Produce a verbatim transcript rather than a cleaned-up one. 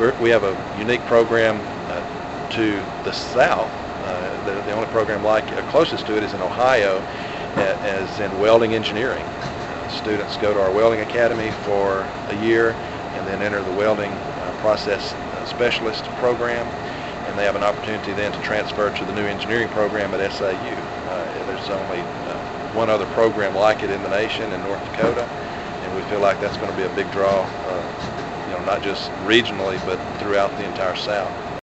we're, we have a unique program uh, to the south. Uh, the, the only program like uh, closest to it is in Ohio, uh, as in welding engineering. Uh, students go to our welding academy for a year and then enter the welding uh, process uh, specialist program, and they have an opportunity then to transfer to the new engineering program at S A U. Uh, there's only uh, one other program like it in the nation in North Dakota, and we feel like that's going to be a big draw, uh, you know, not just regionally but throughout the entire South.